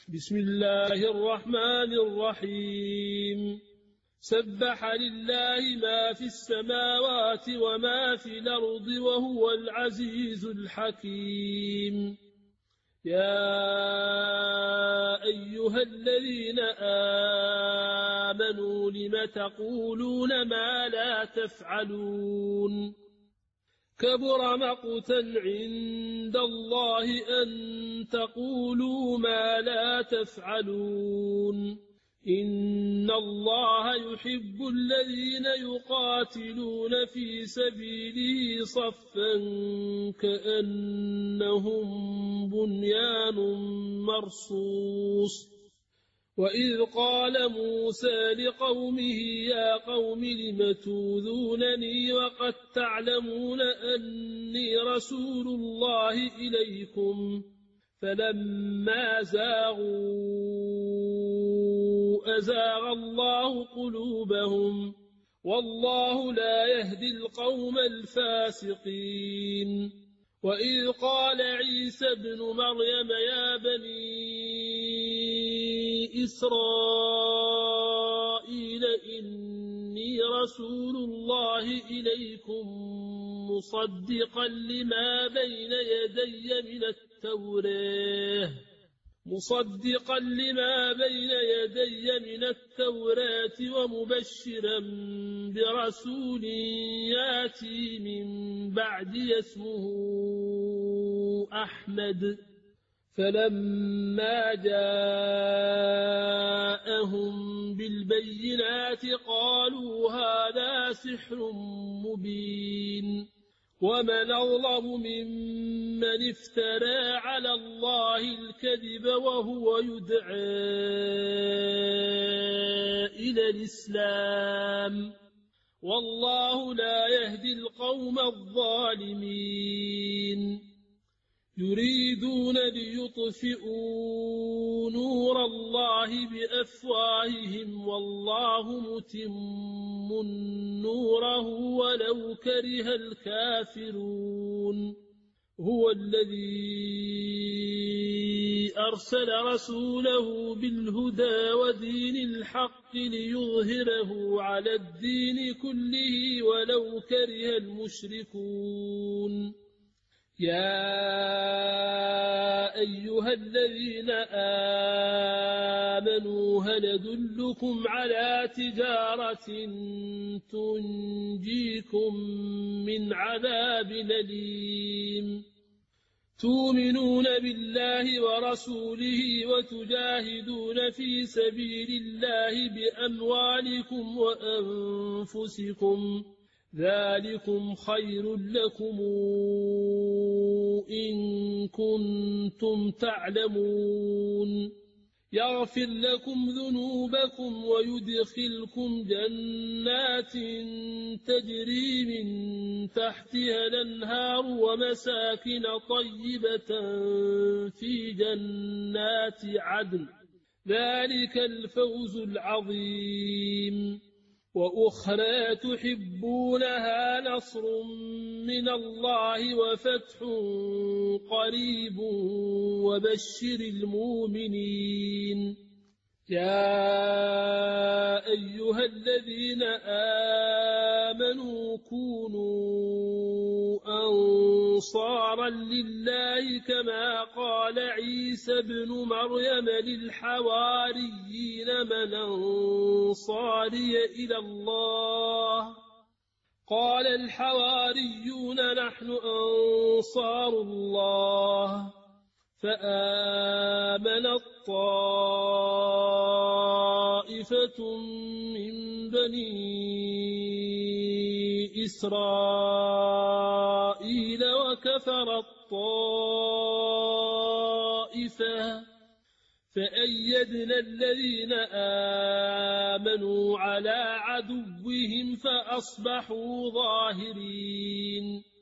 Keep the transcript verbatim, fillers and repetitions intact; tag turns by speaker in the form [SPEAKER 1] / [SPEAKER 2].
[SPEAKER 1] بسم الله الرحمن الرحيم سبح لله ما في السماوات وما في الأرض وهو العزيز الحكيم يا أيها الذين آمنوا لم تقولون ما لا تفعلون كبر مقتا عند الله أن تقولوا ما لا تفعلون إن الله يحب الذين يقاتلون في سبيله صفا كأنهم بنيان مرصوص وإذ قال موسى لقومه يا قوم لم توذونني وقد تعلمون أني رسول الله إليكم فلما زاغوا أزاغ الله قلوبهم والله لا يهدي القوم الفاسقين وإذ قال عيسى ابن مريم يا بني إسرائيل إني رسول الله إليكم مصدقا لما بين يدي من التوراة مصدقا لما بين يدي من التوراة ومبشرا برسول ياتي من بعد اسمه أحمد فلما جاءهم بالبينات قالوا هذا سحر مبين ومن أظلم ممن افترى على الله الكذب وهو يدعى إلى الإسلام والله لا يهدي القوم الظالمين يريدون ليطفئوا نور الله بأفواههم والله متم نوره ولو كره الكافرون هو الذي أرسل رسوله بالهدى ودين الحق ليظهره على الدين كله ولو كره المشركون يا أيها الذين آمنوا هل أدلكم على تجارة تنجيكم من عذاب أليم تؤمنون بالله ورسوله وتجاهدون في سبيل الله بأموالكم وأنفسكم ذلكم خير لكم إن كنتم تعلمون يغفر لكم ذنوبكم ويدخلكم جنات تجري من تحتها الأنهار ومساكن طيبة في جنات عدن ذلك الفوز العظيم وأخرى تحبونها نصر من الله وفتح قريب وبشر المؤمنين يا أيها الذين آمنوا كونوا أنصارا لله كما قال عيسى ابن مريم للحواريين من أنصاري إلى الله قال الحواريون نحن أنصار الله فآمنت طائفة من بني إسرائيل وكفرت طائفة فأيدنا الذين آمنوا على عدوهم فأصبحوا ظاهرين